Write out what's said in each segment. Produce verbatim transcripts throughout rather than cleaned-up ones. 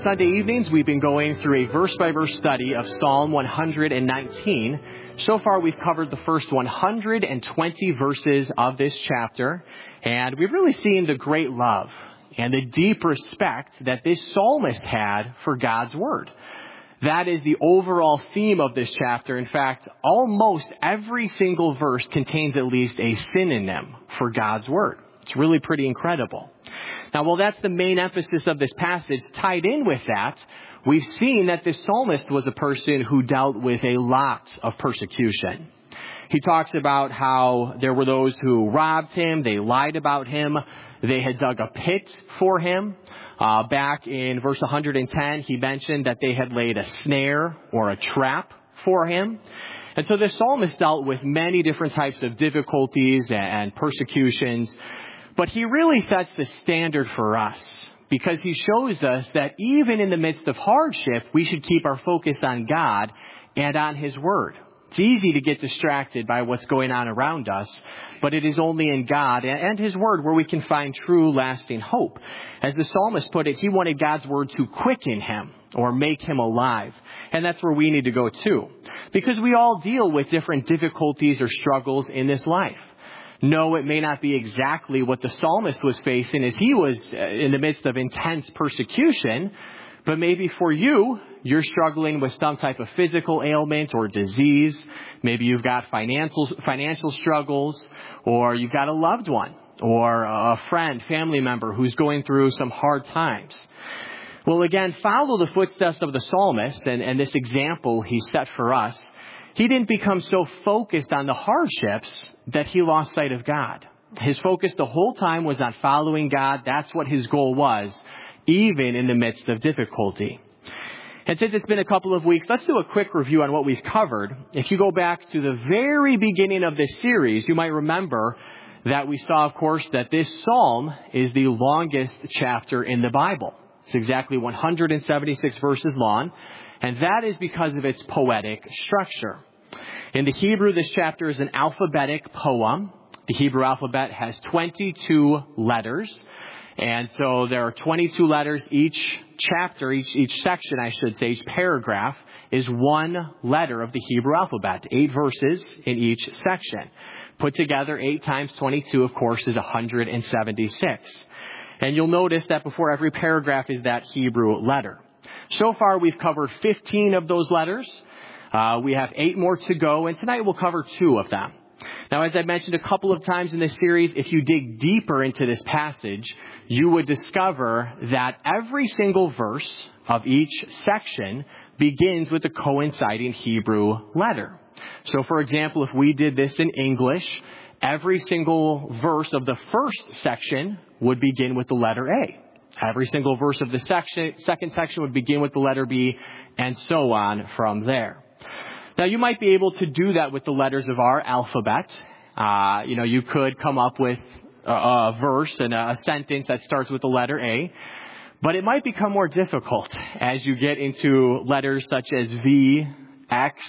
Sunday evenings, we've been going through a verse-by-verse study of Psalm one hundred nineteen. So far, we've covered the first one hundred twenty verses of this chapter, and we've really seen the great love and the deep respect that this psalmist had for God's Word. That is the overall theme of this chapter. In fact, almost every single verse contains at least a synonym for God's Word. It's really pretty incredible. Now, while that's the main emphasis of this passage, tied in with that, we've seen that this psalmist was a person who dealt with a lot of persecution. He talks about how there were those who robbed him, they lied about him, they had dug a pit for him. Uh, back in verse one hundred ten, he mentioned that they had laid a snare or a trap for him. And so the psalmist dealt with many different types of difficulties and persecutions. But he really sets the standard for us because he shows us that even in the midst of hardship, we should keep our focus on God and on His Word. It's easy to get distracted by what's going on around us, but it is only in God and His Word where we can find true, lasting hope. As the psalmist put it, he wanted God's Word to quicken him or make him alive. And that's where we need to go too, because we all deal with different difficulties or struggles in this life. No, it may not be exactly what the psalmist was facing as he was in the midst of intense persecution, but maybe for you, you're struggling with some type of physical ailment or disease. Maybe you've got financial financial struggles, or you've got a loved one or a friend, family member who's going through some hard times. Well, again, follow the footsteps of the psalmist and, and this example he set for us. He didn't become so focused on the hardships that he lost sight of God. His focus the whole time was on following God. That's what his goal was, even in the midst of difficulty. And since it's been a couple of weeks, let's do a quick review on what we've covered. If you go back to the very beginning of this series, you might remember that we saw, of course, that this psalm is the longest chapter in the Bible. It's exactly one hundred seventy-six verses long, and that is because of its poetic structure. In the Hebrew, this chapter is an alphabetic poem. The Hebrew alphabet has twenty-two letters. And so there are twenty-two letters. Each chapter, each, each section, I should say, each paragraph is one letter of the Hebrew alphabet. Eight verses in each section. Put together, eight times twenty-two, of course, is one hundred seventy-six. And you'll notice that before every paragraph is that Hebrew letter. So far, we've covered fifteen of those letters. Uh, we have eight more to go, and tonight we'll cover two of them. Now, as I mentioned a couple of times in this series, if you dig deeper into this passage, you would discover that every single verse of each section begins with a coinciding Hebrew letter. So, for example, if we did this in English, every single verse of the first section would begin with the letter A. Every single verse of the section, second section would begin with the letter B, and so on from there. Now, you might be able to do that with the letters of our alphabet. Uh, you know, you could come up with a, a verse and a, a sentence that starts with the letter A, but it might become more difficult as you get into letters such as V, X,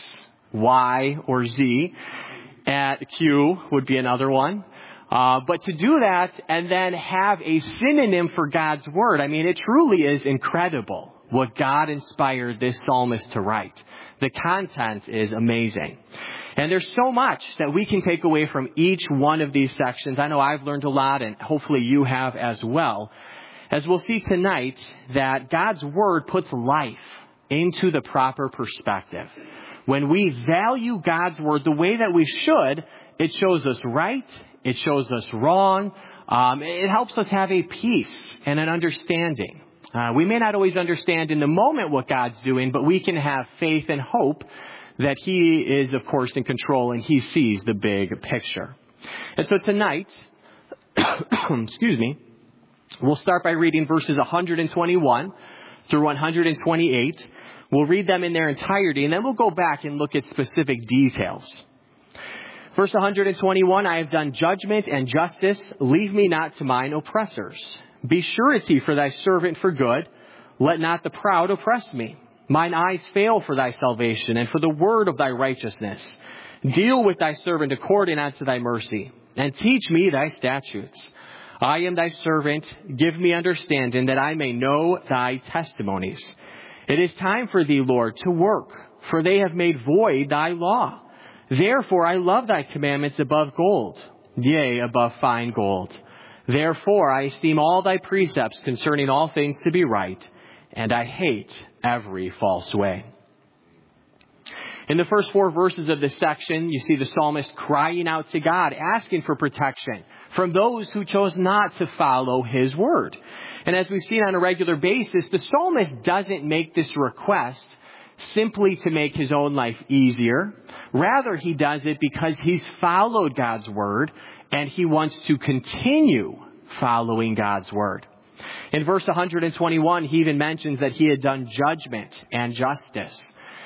Y, or Z. And Q would be another one. Uh, but to do that and then have a synonym for God's Word, I mean, it truly is incredible what God inspired this psalmist to write. The content is amazing. And there's so much that we can take away from each one of these sections. I know I've learned a lot, and hopefully you have as well. As we'll see tonight, that God's Word puts life into the proper perspective. When we value God's Word the way that we should, it shows us right, it shows us wrong, um, it helps us have a peace and an understanding. Uh, we may not always understand in the moment what God's doing, but we can have faith and hope that He is, of course, in control and He sees the big picture. And so tonight, excuse me, we'll start by reading verses one hundred twenty-one through one hundred twenty-eight. We'll read them in their entirety, and then we'll go back and look at specific details. Verse one hundred twenty-one, I have done judgment and justice. Leave me not to mine oppressors. Be surety for thy servant for good. Let not the proud oppress me. Mine eyes fail for thy salvation and for the word of thy righteousness. Deal with thy servant according unto thy mercy, and teach me thy statutes. I am thy servant. Give me understanding that I may know thy testimonies. It is time for thee, Lord, to work, for they have made void thy law. Therefore I love thy commandments above gold, yea, above fine gold. Therefore I esteem all thy precepts concerning all things to be right, and I hate every false way. In the first four verses of this section, you see the psalmist crying out to God, asking for protection from those who chose not to follow his word. And as we've seen on a regular basis, the psalmist doesn't make this request simply to make his own life easier. Rather, he does it because he's followed God's word and he wants to continue following God's word. In verse one hundred twenty-one, he even mentions that he had done judgment and justice.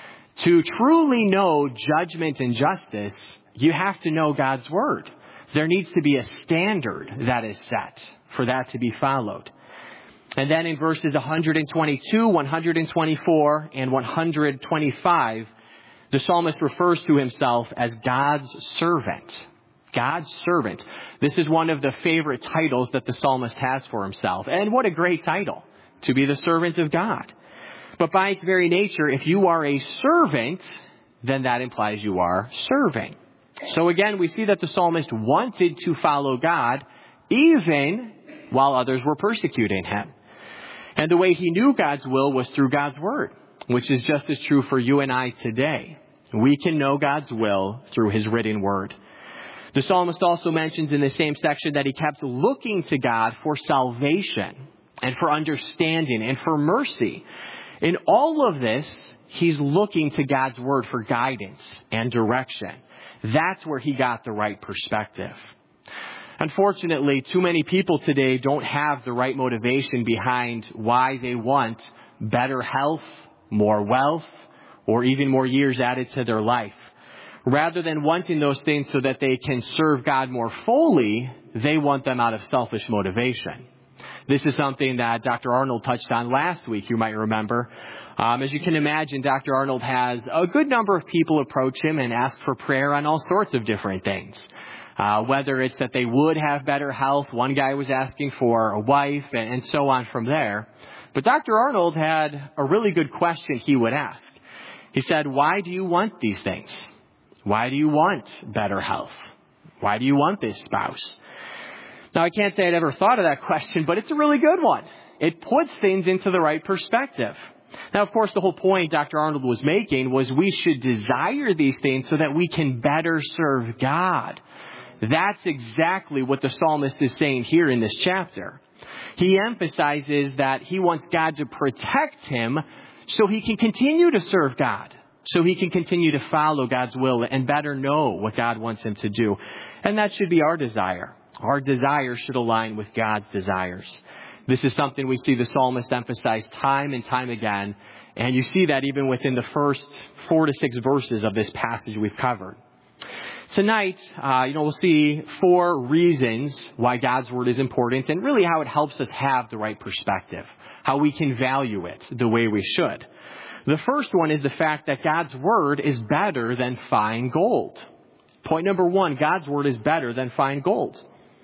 To truly know judgment and justice, you have to know God's word. There needs to be a standard that is set for that to be followed. And then in verses one hundred twenty-two, one hundred twenty-four, and one hundred twenty-five, the psalmist refers to himself as God's servant. God's servant. This is one of the favorite titles that the psalmist has for himself. And what a great title, to be the servant of God. But by its very nature, if you are a servant, then that implies you are serving. So again, we see that the psalmist wanted to follow God even while others were persecuting him. And the way he knew God's will was through God's word, which is just as true for you and I today. We can know God's will through his written word. The psalmist also mentions in the same section that he kept looking to God for salvation and for understanding and for mercy. In all of this, he's looking to God's word for guidance and direction. That's where he got the right perspective. Unfortunately, too many people today don't have the right motivation behind why they want better health, more wealth, or even more years added to their life. Rather than wanting those things so that they can serve God more fully, they want them out of selfish motivation. This is something that Doctor Arnold touched on last week, you might remember. Um, as you can imagine, Doctor Arnold has a good number of people approach him and ask for prayer on all sorts of different things. Uh, whether it's that they would have better health, one guy was asking for a wife, and, and so on from there. But Doctor Arnold had a really good question he would ask. He said, why do you want these things? Why do you want better health? Why do you want this spouse? Now, I can't say I'd ever thought of that question, but it's a really good one. It puts things into the right perspective. Now, of course, the whole point Doctor Arnold was making was we should desire these things so that we can better serve God. That's exactly what the psalmist is saying here in this chapter. He emphasizes that he wants God to protect him so he can continue to serve God, so he can continue to follow God's will and better know what God wants him to do. And that should be our desire. Our desires should align with God's desires. This is something we see the psalmist emphasize time and time again. And you see that even within the first four to six verses of this passage we've covered. Tonight, uh, you know, we'll see four reasons why God's word is important and really how it helps us have the right perspective, how we can value it the way we should. The first one is the fact that God's word is better than fine gold. Point number one, God's word is better than fine gold.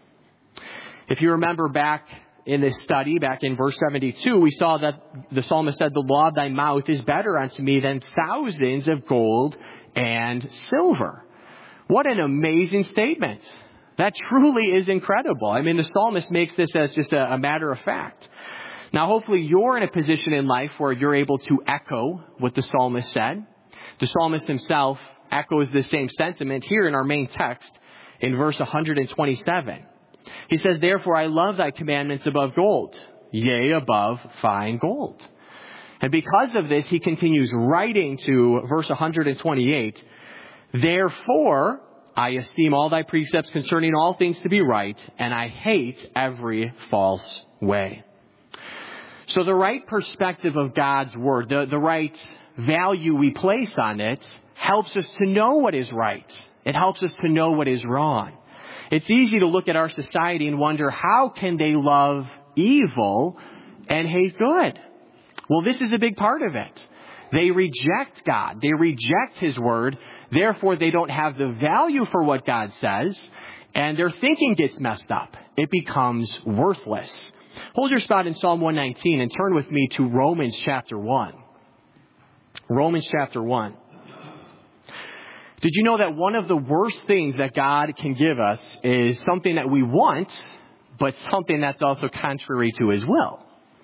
If you remember back in this study, back in verse seventy-two, we saw that the psalmist said, the law of thy mouth is better unto me than thousands of gold and silver. What an amazing statement. That truly is incredible. I mean, the psalmist makes this as just a, a matter of fact. Now, hopefully you're in a position in life where you're able to echo what the psalmist said. The psalmist himself echoes the same sentiment here in our main text in verse one hundred twenty-seven. He says, therefore, I love thy commandments above gold, yea, above fine gold. And because of this, he continues writing to verse one hundred twenty-eight. Therefore, I esteem all thy precepts concerning all things to be right, and I hate every false way. So the right perspective of God's word, the, the right value we place on it, helps us to know what is right. It helps us to know what is wrong. It's easy to look at our society and wonder, how can they love evil and hate good? Well, this is a big part of it. They reject God. They reject his word. Therefore, they don't have the value for what God says. and their thinking gets messed up. It becomes worthless. Hold your spot in Psalm one nineteen and turn with me to Romans chapter one. Romans chapter one. Did you know that one of the worst things that God can give us is something that we want, but something that's also contrary to his will?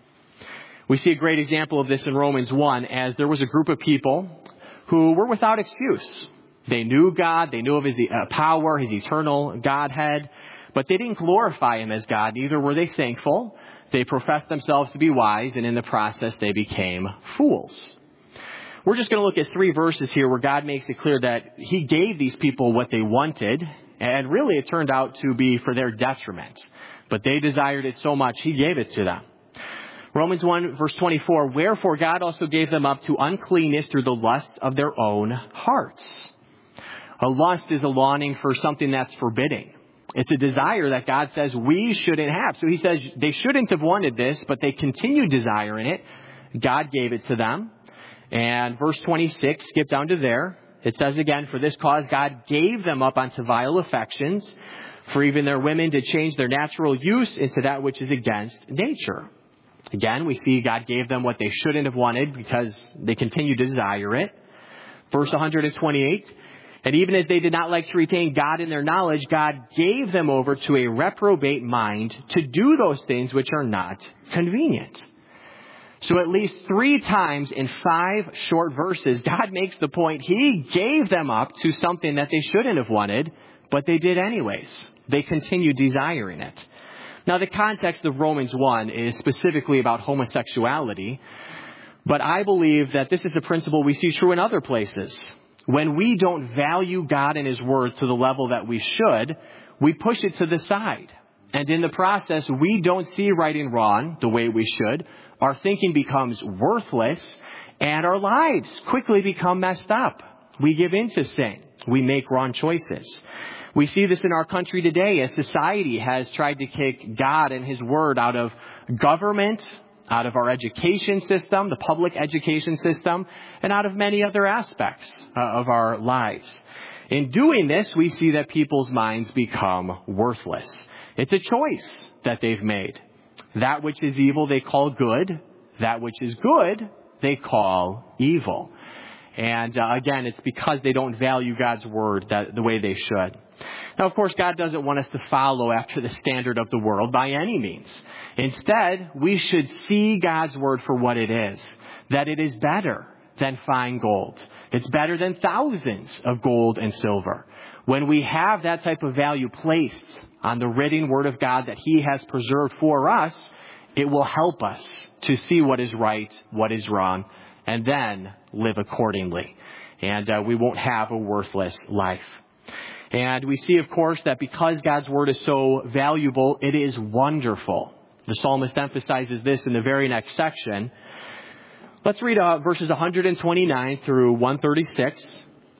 We see a great example of this in Romans one, as there was a group of people who were without excuse. They knew God, they knew of his uh, power, his eternal Godhead, but they didn't glorify him as God. Neither were they thankful. They professed themselves to be wise, and in the process they became fools. We're just going to look at three verses here where God makes it clear that he gave these people what they wanted, and really it turned out to be for their detriment. But they desired it so much, he gave it to them. Romans one, verse twenty-four, wherefore God also gave them up to uncleanness through the lust of their own hearts. A lust is a longing for something that's forbidding. It's a desire that God says we shouldn't have. So he says they shouldn't have wanted this, but they continued desiring it. God gave it to them. And verse twenty-six, skip down to there. It says again, for this cause God gave them up unto vile affections, for even their women did change their natural use into that which is against nature. Again, we see God gave them what they shouldn't have wanted because they continued to desire it. Verse one twenty-eight, and even as they did not like to retain God in their knowledge, God gave them over to a reprobate mind to do those things which are not convenient. So at least three times in five short verses, God makes the point he gave them up to something that they shouldn't have wanted, but they did anyways. They continued desiring it. Now, the context of Romans one is specifically about homosexuality, but I believe that this is a principle we see true in other places. When we don't value God and his word to the level that we should, we push it to the side. And in the process, we don't see right and wrong the way we should. Our thinking becomes worthless, and our lives quickly become messed up. We give in to sin. We make wrong choices. We see this in our country today as society has tried to kick God and his word out of government, out of our education system, the public education system, and out of many other aspects uh, of our lives. In doing this, we see that people's minds become worthless. It's a choice that they've made. That which is evil they call good. That which is good they call evil. And uh, again, it's because they don't value God's word that the way they should. Now, of course, God doesn't want us to follow after the standard of the world by any means. Instead, we should see God's word for what it is, that it is better than fine gold. It's better than thousands of gold and silver. When we have that type of value placed on the written word of God that he has preserved for us, it will help us to see what is right, what is wrong, and then live accordingly. And uh, we won't have a worthless life. And we see, of course, that because God's word is so valuable, it is wonderful. The psalmist emphasizes this in the very next section. Let's read uh, verses one twenty-nine through one thirty-six.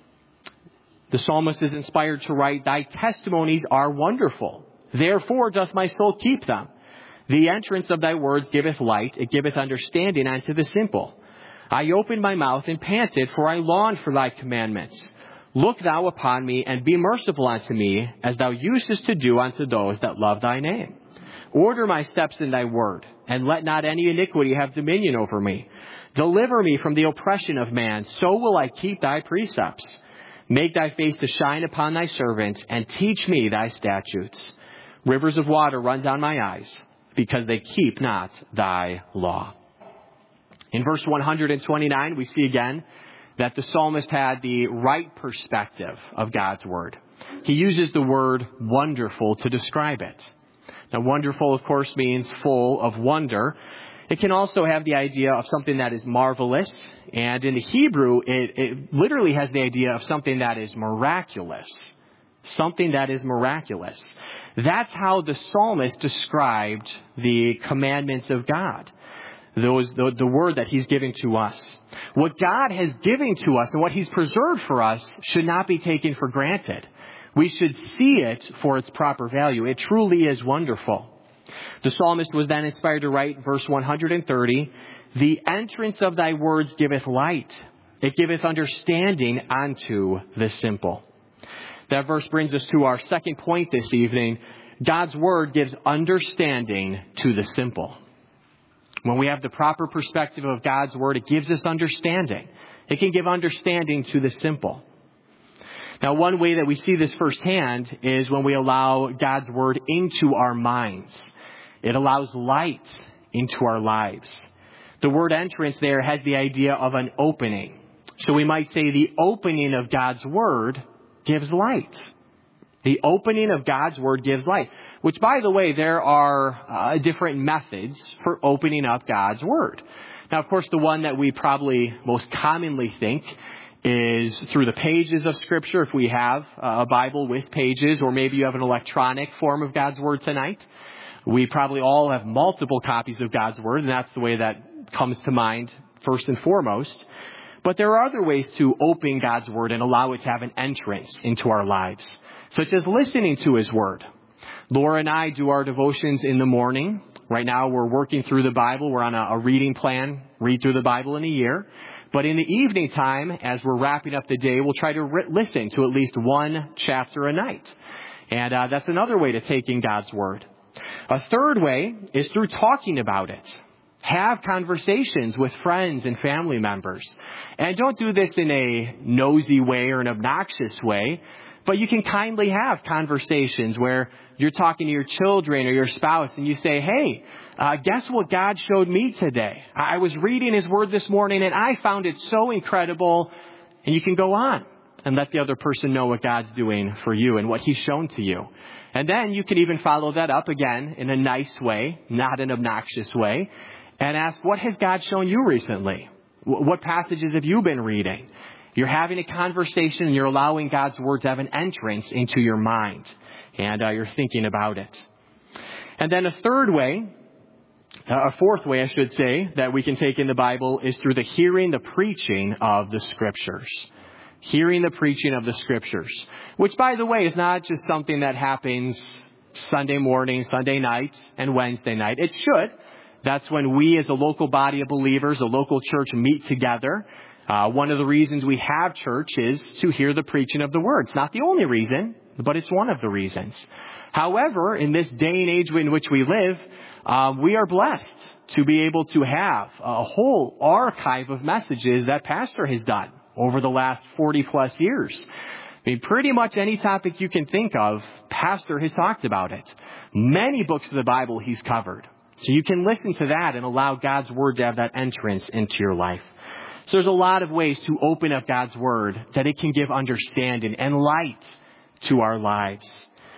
The psalmist is inspired to write, thy testimonies are wonderful. Therefore doth my soul keep them. The entrance of thy words giveth light. It giveth understanding unto the simple. I opened my mouth and panted, for I longed for thy commandments. Look thou upon me, and be merciful unto me, as thou usest to do unto those that love thy name. Order my steps in thy word, and let not any iniquity have dominion over me. Deliver me from the oppression of man, so will I keep thy precepts. Make thy face to shine upon thy servant, and teach me thy statutes. Rivers of water run down my eyes, because they keep not thy law. In verse one twenty-nine, we see again that the psalmist had the right perspective of God's word. He uses the word wonderful to describe it. Now, wonderful, of course, means full of wonder. It can also have the idea of something that is marvelous. And in the Hebrew, it, it literally has the idea of something that is miraculous. Something that is miraculous. That's how the psalmist described the commandments of God. Those, the, the word that he's giving to us. What God has given to us and what he's preserved for us should not be taken for granted. We should see it for its proper value. It truly is wonderful. The psalmist was then inspired to write verse one thirty, the entrance of thy words giveth light. It giveth understanding unto the simple. That verse brings us to our second point this evening. God's Word gives understanding to the simple. When we have the proper perspective of God's Word, it gives us understanding. It can give understanding to the simple. Now, one way that we see this firsthand is when we allow God's Word into our minds. It allows light into our lives. The word entrance there has the idea of an opening. So we might say the opening of God's Word gives light. The opening of God's Word gives light. Which, by the way, there are uh, different methods for opening up God's Word. Now, of course, the one that we probably most commonly think is through the pages of Scripture, if we have a Bible with pages, or maybe you have an electronic form of God's Word tonight. We probably all have multiple copies of God's Word, and that's the way that comes to mind first and foremost. But there are other ways to open God's Word and allow it to have an entrance into our lives, such as listening to His Word. Laura and I do our devotions in the morning. Right now we're working through the Bible. We're on a, a reading plan, read through the Bible in a year. But in the evening time, as we're wrapping up the day, we'll try to re- listen to at least one chapter a night. And uh, that's another way to take in God's Word. A third way is through talking about it. Have conversations with friends and family members. And don't do this in a nosy way or an obnoxious way, but you can kindly have conversations where you're talking to your children or your spouse and you say, hey, uh, guess what God showed me today? I was reading His Word this morning and I found it so incredible. And you can go on and let the other person know what God's doing for you and what He's shown to you. And then you can even follow that up again in a nice way, not an obnoxious way, and ask, what has God shown you recently? What passages have you been reading? You're having a conversation and you're allowing God's Word to have an entrance into your mind. And uh, you're thinking about it. And then a third way, uh, a fourth way I should say, that we can take in the Bible is through the hearing, the preaching of the Scriptures. Hearing the preaching of the Scriptures. Which, by the way, is not just something that happens Sunday morning, Sunday night, and Wednesday night. It should. That's when we as a local body of believers, a local church, meet together. Uh, one of the reasons we have church is to hear the preaching of the Word. It's not the only reason, but it's one of the reasons. However, in this day and age in which we live, uh, we are blessed to be able to have a whole archive of messages that Pastor has done over the last forty plus years. I mean, pretty much any topic you can think of, Pastor has talked about it. Many books of the Bible he's covered. So you can listen to that and allow God's Word to have that entrance into your life. So there's a lot of ways to open up God's Word that it can give understanding and light to our lives.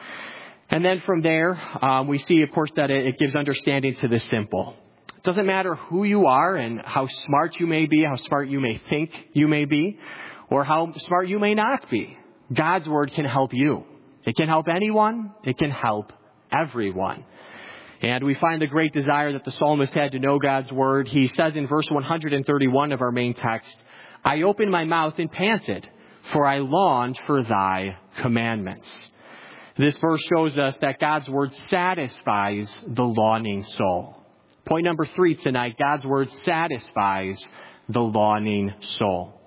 And then from there, um, we see, of course, that it, it gives understanding to the simple. It doesn't matter who you are and how smart you may be, how smart you may think you may be, or how smart you may not be. God's Word can help you. It can help anyone. It can help everyone. And we find the great desire that the psalmist had to know God's Word. He says in verse one hundred thirty-one of our main text, I opened my mouth and panted, for I longed for thy commandments. This verse shows us that God's Word satisfies the longing soul. Point number three tonight, God's Word satisfies the longing soul.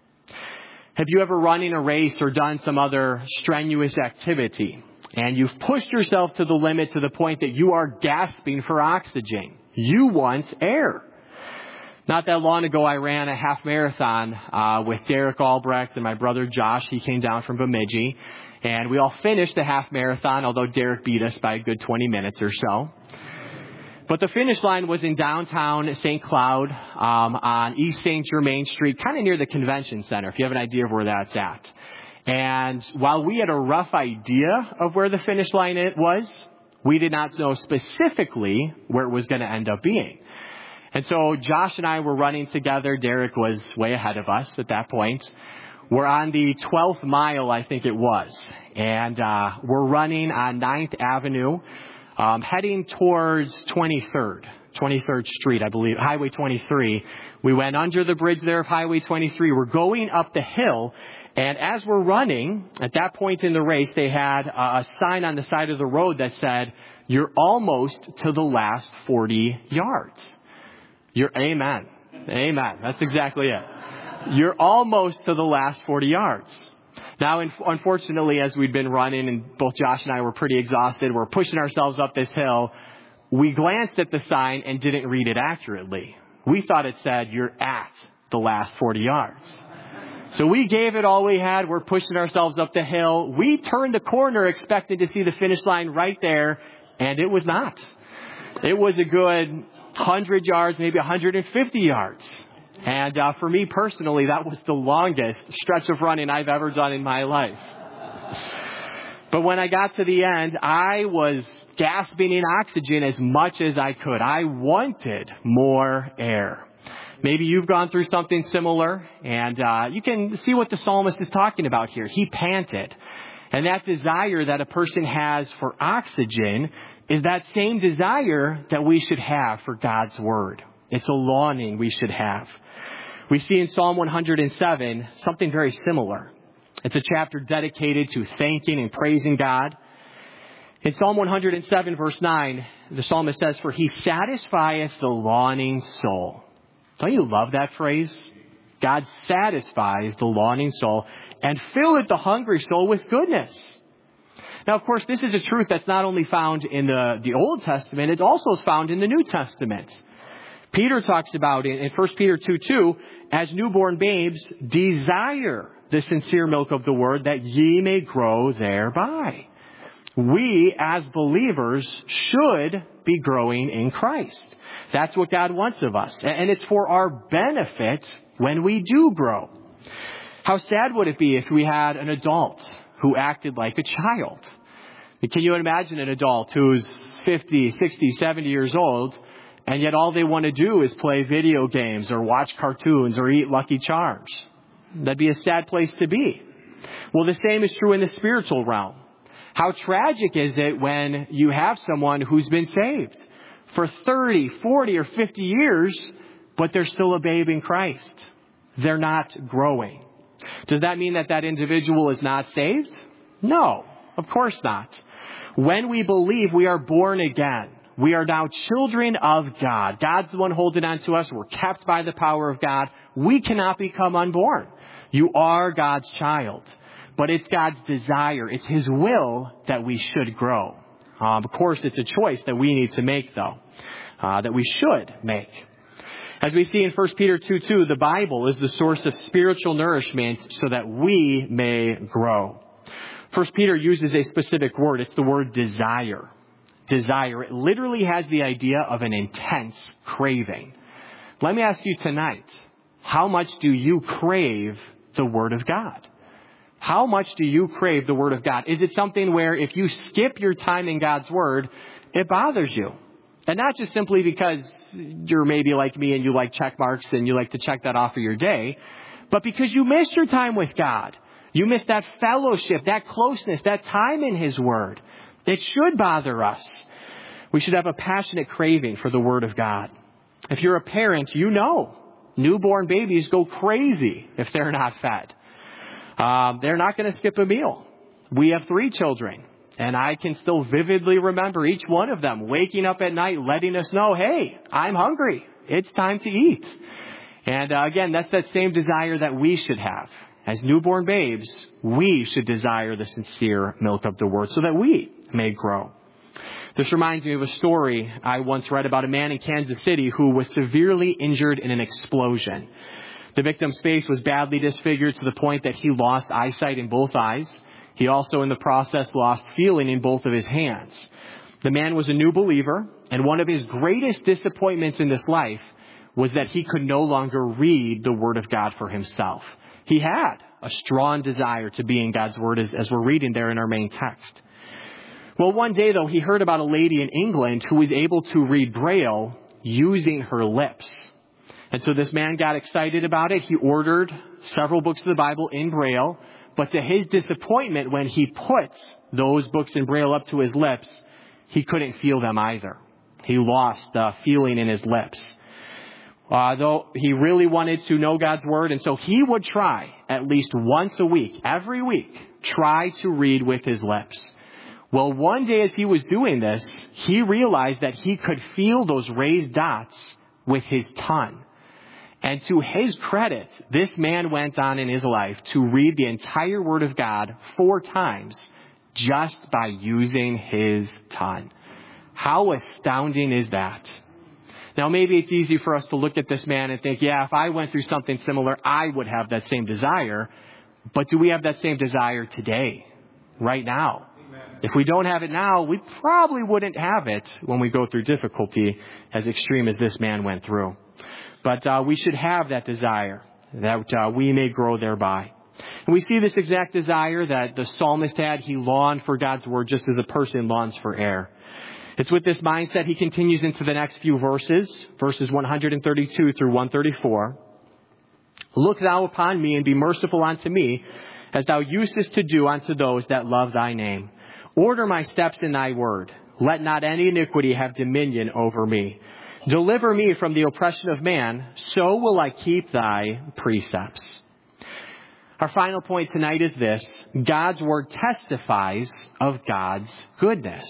Have you ever run in a race or done some other strenuous activity? And you've pushed yourself to the limit to the point that you are gasping for oxygen. You want air. Not that long ago, I ran a half marathon uh, with Derek Albrecht and my brother Josh. He came down from Bemidji. And we all finished the half marathon, although Derek beat us by a good twenty minutes or so. But the finish line was in downtown Saint Cloud um, on East Saint Germain Street, kind of near the convention center, if you have an idea of where that's at. And while we had a rough idea of where the finish line it was, we did not know specifically where it was going to end up being. And so Josh and I were running together. Derek was way ahead of us at that point. We're on the twelfth mile, I think it was. And uh, we're running on ninth Avenue, um, heading towards twenty-third. twenty-third Street, I believe, Highway twenty-three. We went under the bridge there of Highway twenty-three. We're going up the hill. And as we're running, at that point in the race, they had a sign on the side of the road that said, you're almost to the last forty yards. You're, amen. Amen. That's exactly it. You're almost to the last forty yards. Now, unfortunately, as we'd been running and both Josh and I were pretty exhausted, we're pushing ourselves up this hill, we glanced at the sign and didn't read it accurately. We thought it said, you're at the last forty yards. So we gave it all we had. We're pushing ourselves up the hill. We turned the corner expecting to see the finish line right there, and it was not. It was a good one hundred yards, maybe one hundred fifty yards. And uh, for me personally, that was the longest stretch of running I've ever done in my life. But when I got to the end, I was gasping in oxygen as much as I could. I wanted more air. Maybe you've gone through something similar, and uh, you can see what the psalmist is talking about here. He panted. And that desire that a person has for oxygen is that same desire that we should have for God's word. It's a longing we should have. We see in Psalm one hundred seven something very similar. It's a chapter dedicated to thanking and praising God. In Psalm one hundred seven, verse nine, the psalmist says, "For he satisfieth the longing soul." Don't you love that phrase? God satisfies the longing soul and filleth the hungry soul with goodness. Now, of course, this is a truth that's not only found in the, the Old Testament, it also is found in the New Testament. Peter talks about it in First Peter two two, as newborn babes, desire the sincere milk of the word that ye may grow thereby. We, as believers, should be growing in Christ. That's what God wants of us. And it's for our benefit when we do grow. How sad would it be if we had an adult who acted like a child? Can you imagine an adult who's fifty, sixty, seventy years old, and yet all they want to do is play video games or watch cartoons or eat Lucky Charms? That'd be a sad place to be. Well, the same is true in the spiritual realm. How tragic is it when you have someone who's been saved for thirty, forty, or fifty years, but they're still a babe in Christ? They're not growing. Does that mean that that individual is not saved? No, of course not. When we believe we are born again, we are now children of God. God's the one holding on to us. We're kept by the power of God. We cannot become unborn. You are God's child. But it's God's desire. It's His will that we should grow. Um, of course, it's a choice that we need to make, though, uh, that we should make. As we see in First Peter two two, the Bible is the source of spiritual nourishment so that we may grow. First Peter uses a specific word. It's the word desire. Desire. It literally has the idea of an intense craving. Let me ask you tonight, how much do you crave the Word of God? How much do you crave the Word of God? Is it something where if you skip your time in God's Word, it bothers you? And not just simply because you're maybe like me and you like check marks and you like to check that off of your day, but because you missed your time with God. You missed that fellowship, that closeness, that time in His Word. It should bother us. We should have a passionate craving for the Word of God. If you're a parent, you know newborn babies go crazy if they're not fed. Um, they're not going to skip a meal. We have three children, and I can still vividly remember each one of them waking up at night, letting us know, hey, I'm hungry. It's time to eat. And uh, again, that's that same desire that we should have. As newborn babes, we should desire the sincere milk of the Word so that we may grow. This reminds me of a story I once read about a man in Kansas City who was severely injured in an explosion. The victim's face was badly disfigured to the point that he lost eyesight in both eyes. He also, in the process, lost feeling in both of his hands. The man was a new believer, and one of his greatest disappointments in this life was that he could no longer read the Word of God for himself. He had a strong desire to be in God's Word, as, as we're reading there in our main text. Well, one day, though, he heard about a lady in England who was able to read Braille using her lips. And so this man got excited about it. He ordered several books of the Bible in Braille. But to his disappointment, when he put those books in Braille up to his lips, he couldn't feel them either. He lost uh, feeling in his lips. Uh, though he really wanted to know God's Word, and so he would try at least once a week, every week, try to read with his lips. Well, one day as he was doing this, he realized that he could feel those raised dots with his tongue. And to his credit, this man went on in his life to read the entire Word of God four times just by using his tongue. How astounding is that? Now, maybe it's easy for us to look at this man and think, yeah, if I went through something similar, I would have that same desire. But do we have that same desire today, right now? Amen. If we don't have it now, we probably wouldn't have it when we go through difficulty as extreme as this man went through. But uh, we should have that desire that uh, we may grow thereby. And we see this exact desire that the psalmist had. He longed for God's word just as a person longs for air. It's with this mindset he continues into the next few verses, verses one thirty-two through one thirty-four. Look thou upon me and be merciful unto me, as thou usest to do unto those that love thy name. Order my steps in thy word. Let not any iniquity have dominion over me. Deliver me from the oppression of man, so will I keep thy precepts. Our final point tonight is this: God's word testifies of God's goodness.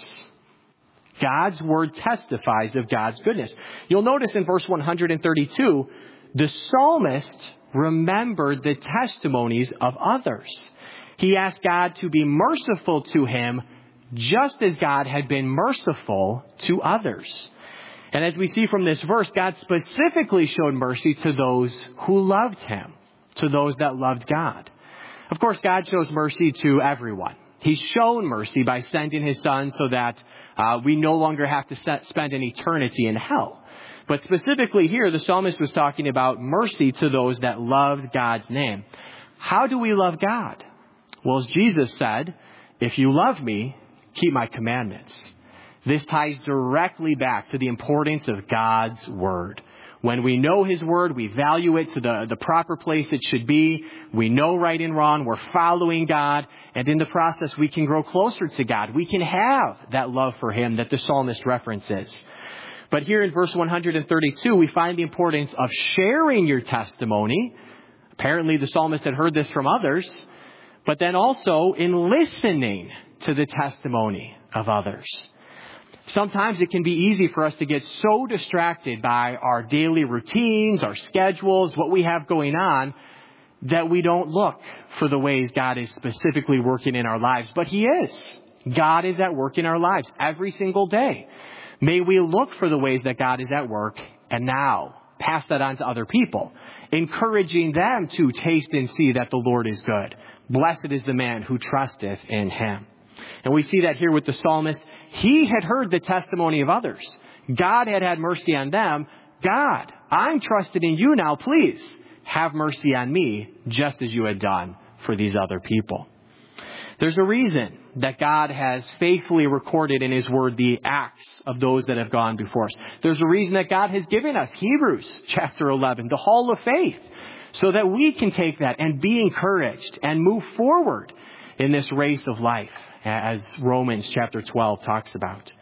God's word testifies of God's goodness. You'll notice in verse one thirty-two, the psalmist remembered the testimonies of others. He asked God to be merciful to him just as God had been merciful to others. And as we see from this verse, God specifically showed mercy to those who loved him, to those that loved God. Of course, God shows mercy to everyone. He's shown mercy by sending his son so that uh, we no longer have to set, spend an eternity in hell. But specifically here, the psalmist was talking about mercy to those that loved God's name. How do we love God? Well, as Jesus said, if you love me, keep my commandments. This ties directly back to the importance of God's word. When we know his word, we value it to the, the proper place it should be. We know right and wrong. We're following God. And in the process, we can grow closer to God. We can have that love for him that the psalmist references. But here in verse one thirty-two, we find the importance of sharing your testimony. Apparently, the psalmist had heard this from others. But then also in listening to the testimony of others. Sometimes it can be easy for us to get so distracted by our daily routines, our schedules, what we have going on, that we don't look for the ways God is specifically working in our lives. But he is. God is at work in our lives every single day. May we look for the ways that God is at work and now pass that on to other people, encouraging them to taste and see that the Lord is good. Blessed is the man who trusteth in him. And we see that here with the psalmist. He had heard the testimony of others. God had had mercy on them. God, I'm trusted in you now. Please have mercy on me, just as you had done for these other people. There's a reason that God has faithfully recorded in his word the acts of those that have gone before us. There's a reason that God has given us Hebrews chapter eleven, the hall of faith, so that we can take that and be encouraged and move forward in this race of life, as Romans chapter twelve talks about.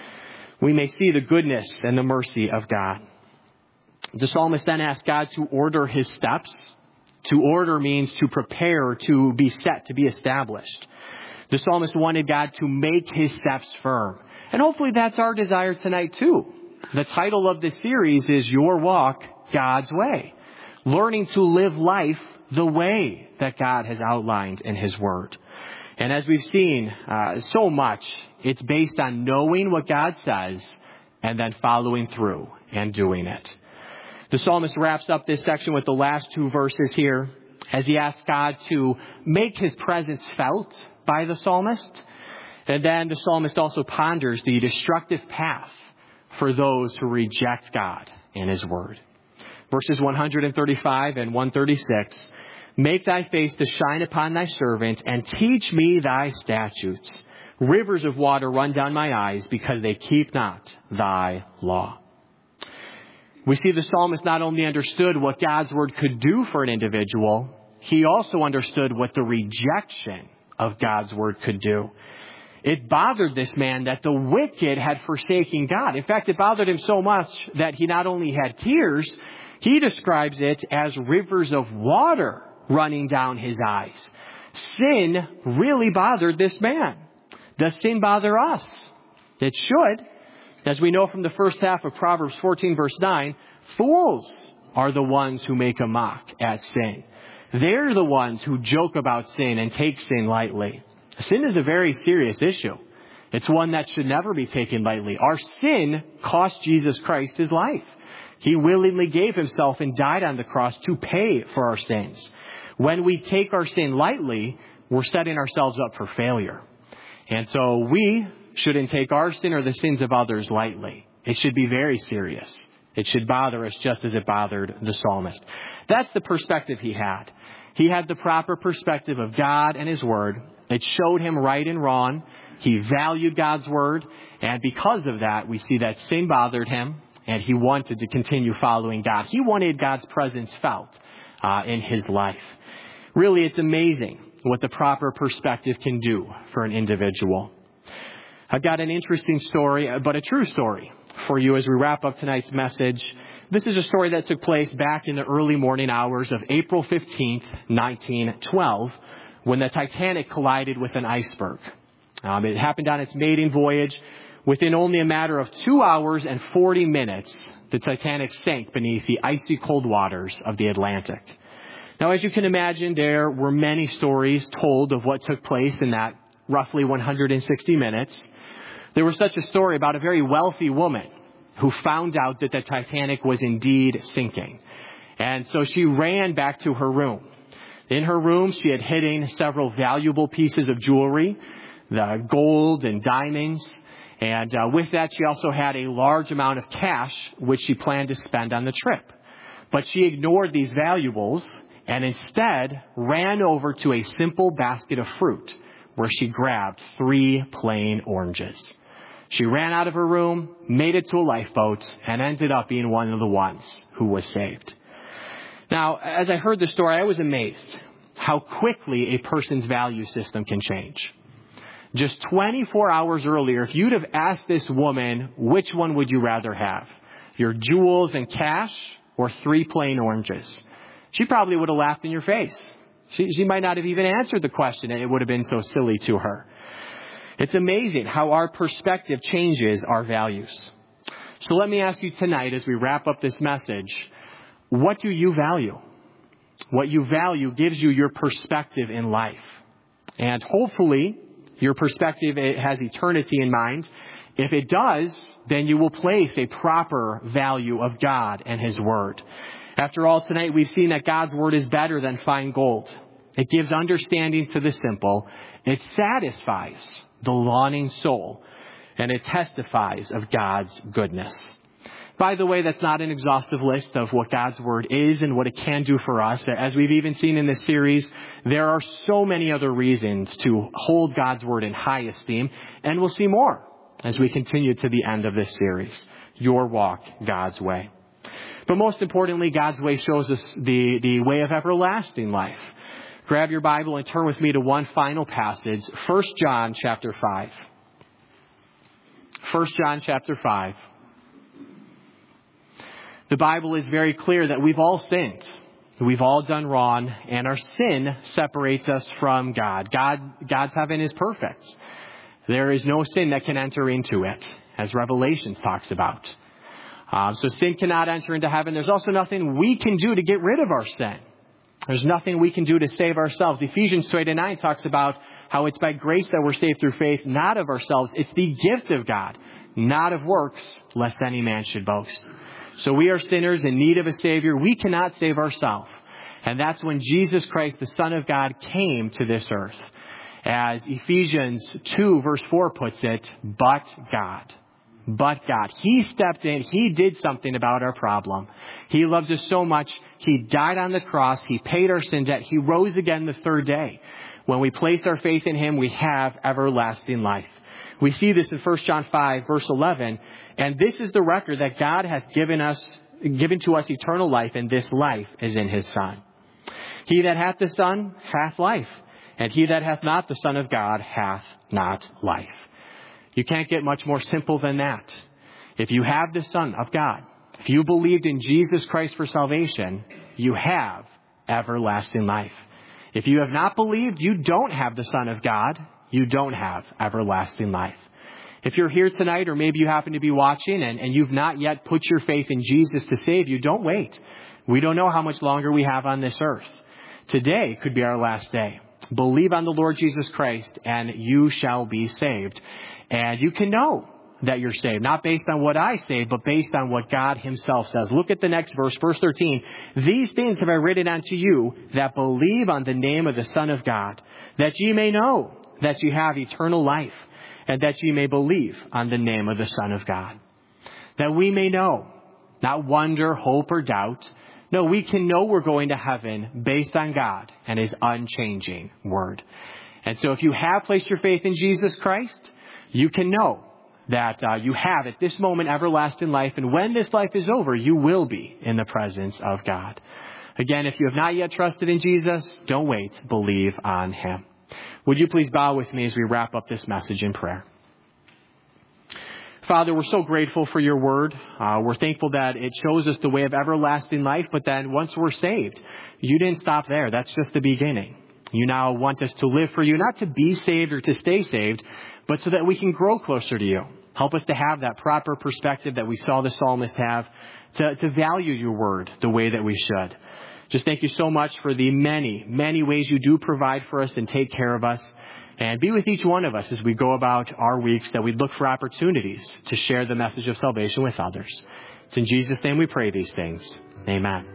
We may see the goodness and the mercy of God. The psalmist then asks God to order his steps. To order means to prepare, to be set, to be established. The psalmist wanted God to make his steps firm. And hopefully that's our desire tonight too. The title of this series is Your Walk, God's Way. Learning to live life the way that God has outlined in his word. And as we've seen uh, so much, it's based on knowing what God says and then following through and doing it. The psalmist wraps up this section with the last two verses here as he asks God to make his presence felt by the psalmist. And then the psalmist also ponders the destructive path for those who reject God and his word. Verses one thirty-five and one thirty-six. Make thy face to shine upon thy servant, and teach me thy statutes. Rivers of water run down my eyes, because they keep not thy law. We see the psalmist not only understood what God's word could do for an individual, he also understood what the rejection of God's word could do. It bothered this man that the wicked had forsaken God. In fact, it bothered him so much that he not only had tears, he describes it as rivers of water running down his eyes. Sin really bothered this man. Does sin bother us? It should. As we know from the first half of Proverbs fourteen, verse nine, fools are the ones who make a mock at sin. They're the ones who joke about sin and take sin lightly. Sin is a very serious issue. It's one that should never be taken lightly. Our sin cost Jesus Christ his life. He willingly gave himself and died on the cross to pay for our sins. When we take our sin lightly, we're setting ourselves up for failure. And so we shouldn't take our sin or the sins of others lightly. It should be very serious. It should bother us just as it bothered the psalmist. That's the perspective he had. He had the proper perspective of God and his word. It showed him right and wrong. He valued God's word. And because of that, we see that sin bothered him and he wanted to continue following God. He wanted God's presence felt uh, in his life. Really, it's amazing what the proper perspective can do for an individual. I've got an interesting story, but a true story for you as we wrap up tonight's message. This is a story that took place back in the early morning hours of April fifteenth, nineteen twelve, when the Titanic collided with an iceberg. Um, it happened on its maiden voyage. Within only a matter of two hours and forty minutes, the Titanic sank beneath the icy cold waters of the Atlantic. Now, as you can imagine, there were many stories told of what took place in that roughly one hundred sixty minutes. There was such a story about a very wealthy woman who found out that the Titanic was indeed sinking. And so she ran back to her room. In her room, she had hidden several valuable pieces of jewelry, the gold and diamonds. And uh, with that, she also had a large amount of cash, which she planned to spend on the trip. But she ignored these valuables and instead ran over to a simple basket of fruit where she grabbed three plain oranges. She ran out of her room, made it to a lifeboat, and ended up being one of the ones who was saved. Now, as I heard the story, I was amazed how quickly a person's value system can change. Just twenty-four hours earlier, if you'd have asked this woman, which one would you rather have? Your jewels and cash or three plain oranges? She probably would have laughed in your face. She, she might not have even answered the question, and it would have been so silly to her. It's amazing how our perspective changes our values. So let me ask you tonight as we wrap up this message, what do you value? What you value gives you your perspective in life. And hopefully your perspective has eternity in mind. If it does, then you will place a proper value of God and his word. After all, tonight we've seen that God's word is better than fine gold. It gives understanding to the simple. It satisfies the longing soul. And it testifies of God's goodness. By the way, that's not an exhaustive list of what God's word is and what it can do for us. As we've even seen in this series, there are so many other reasons to hold God's word in high esteem. And we'll see more as we continue to the end of this series. Your walk, God's way. But most importantly, God's way shows us the, the way of everlasting life. Grab your Bible and turn with me to one final passage, First John chapter five. First John chapter five. The Bible is very clear that we've all sinned. We've all done wrong, and our sin separates us from God. God, God's heaven is perfect. There is no sin that can enter into it, as Revelation talks about. Um, so sin cannot enter into heaven. There's also nothing we can do to get rid of our sin. There's nothing we can do to save ourselves. Ephesians two eight and nine talks about how it's by grace that we're saved through faith, not of ourselves. It's the gift of God, not of works, lest any man should boast. So we are sinners in need of a Savior. We cannot save ourselves. And that's when Jesus Christ, the Son of God, came to this earth. As Ephesians two verse four puts it, but God. But God. He stepped in. He did something about our problem. He loved us so much. He died on the cross. He paid our sin debt. He rose again the third day. When we place our faith in him, we have everlasting life. We see this in First John five verse eleven. And this is the record that God hath given us, given to us eternal life, and this life is in his Son. He that hath the Son hath life, and he that hath not the Son of God hath not life. You can't get much more simple than that. If you have the Son of God, if you believed in Jesus Christ for salvation, you have everlasting life. If you have not believed, you don't have the Son of God. You don't have everlasting life. If you're here tonight, or maybe you happen to be watching and, and you've not yet put your faith in Jesus to save you, don't wait. We don't know how much longer we have on this earth. Today could be our last day. Believe on the Lord Jesus Christ and you shall be saved. And you can know that you're saved, not based on what I say, but based on what God himself says. Look at the next verse, verse thirteen. These things have I written unto you that believe on the name of the Son of God, that ye may know that you have eternal life, and that ye may believe on the name of the Son of God. That we may know, not wonder, hope, or doubt. No, we can know we're going to heaven based on God and his unchanging word. And so if you have placed your faith in Jesus Christ, you can know that uh, you have at this moment everlasting life. And when this life is over, you will be in the presence of God. Again, if you have not yet trusted in Jesus, don't wait. Believe on him. Would you please bow with me as we wrap up this message in prayer? Father, we're so grateful for your word. Uh, we're thankful that it shows us the way of everlasting life. But then once we're saved, you didn't stop there. That's just the beginning. You now want us to live for you, not to be saved or to stay saved, but so that we can grow closer to you. Help us to have that proper perspective that we saw the psalmist have, to, to value your word the way that we should. Just thank you so much for the many, many ways you do provide for us and take care of us. And be with each one of us as we go about our weeks, that we look for opportunities to share the message of salvation with others. It's in Jesus' name we pray these things. Amen.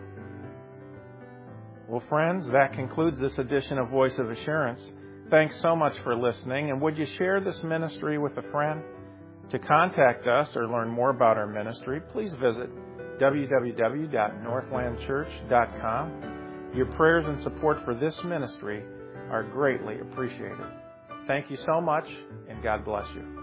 Well, friends, that concludes this edition of Voice of Assurance. Thanks so much for listening. And would you share this ministry with a friend? To contact us or learn more about our ministry, please visit w w w dot northland church dot com. Your prayers and support for this ministry are greatly appreciated. Thank you so much, and God bless you.